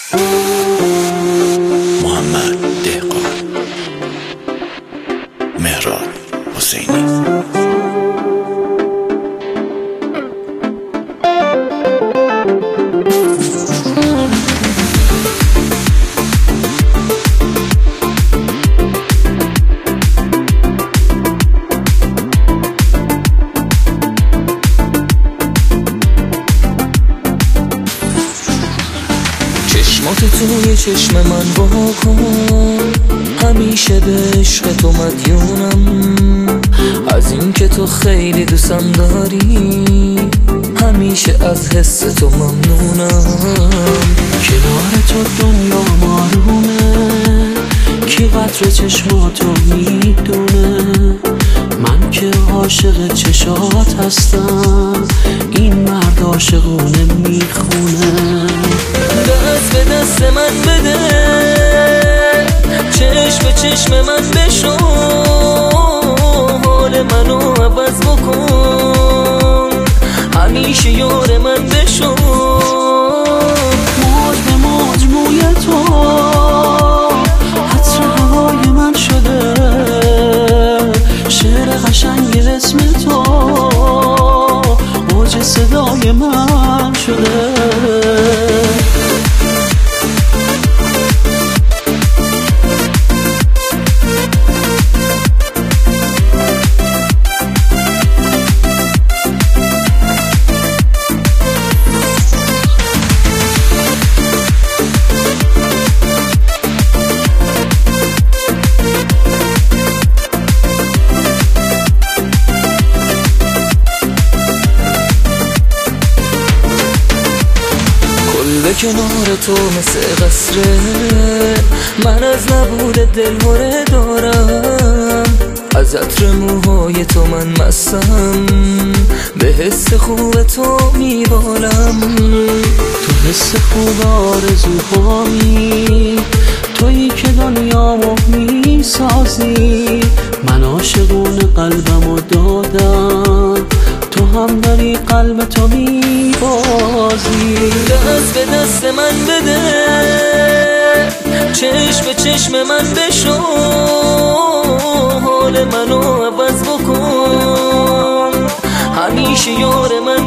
محمد دهقان، مهران حسینی. چشمات توی چشم من واکن، همیشه به عشق تو مدیونم. از این که تو خیلی دوستم داری، همیشه از حس تو ممنونم. کنار تو دنیا مارومه، کی قدر چشماتو میدونه. من که عاشق چشات هستم، این مرد عاشقونه میخونه. دست به دست من بده، چشم به چشم من بشو، حال منو عوض بکن، همیشه یار من بشو. موج به موج موی تو عطر هوای من شده، شعر قشنگ اسم تو موج صدای من شده. به کنار تو مثل قصره، من از نبود دلهره دارم. از عطر موهای تو من مستم، به حس خوب تو میبالم. تو حس خوب آرزوهایی، تویی که دنیامو میسازی. من عاشقون قلبمو دادم، تو هم داری قلب تو میبازی. دست به دست من بده، چشم به چشم من بشو، حال منو عوض بکن، همیشه یار من